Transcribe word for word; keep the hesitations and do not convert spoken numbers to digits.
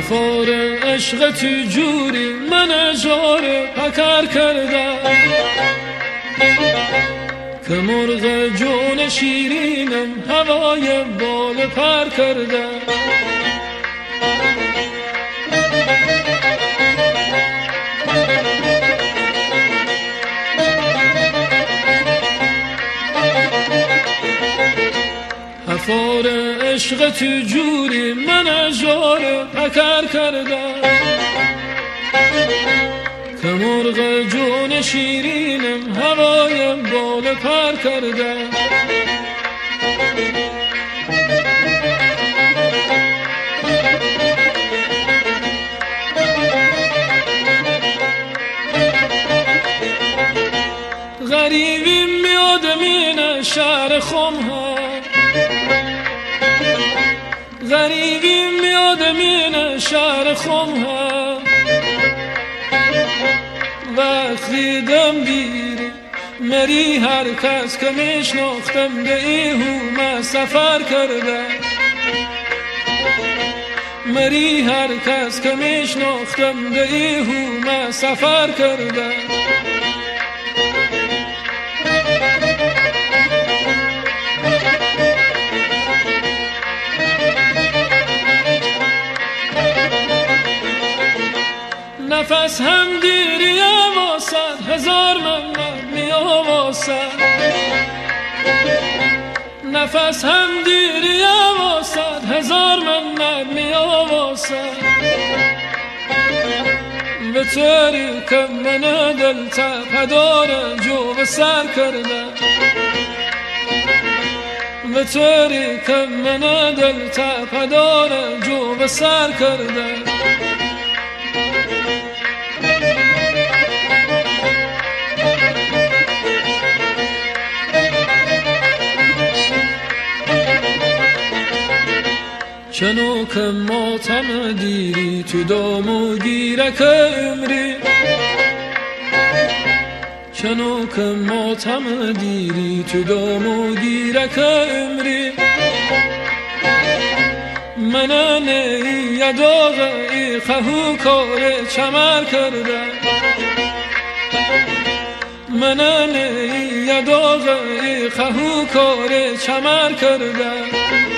حفار عشق تو جوری من اجار پکر کرده که مرغ جون شیرینم هوای بال پر کرده حفار عشق تو جوری من اجار پکر کرده که مرغ جون شیرینم هوای بال پر کرده غریبی میاد من شهر خم ها غریبی میاد من شهر خم ها وقتی دم گیری مری هر کس که میشناختم به ایهوم سفر کرده مری هر کس که میشناختم به ایهوم سفر کرده نفس هم دیری واسد هزار من می آواسد نفس هم دیری واسد هزار من می آواسد به طوری که من دل تپدار جو به سر کرده به طوری که من دل تپدار جو به سر کرده چنو که ماتم دیری تو دام و گیرک عمری چنو که ماتم دیری تو دام و گیرک عمری منن یداغ ای خهو کار چمر کرده منن یداغ ای خهو کار چمر کرده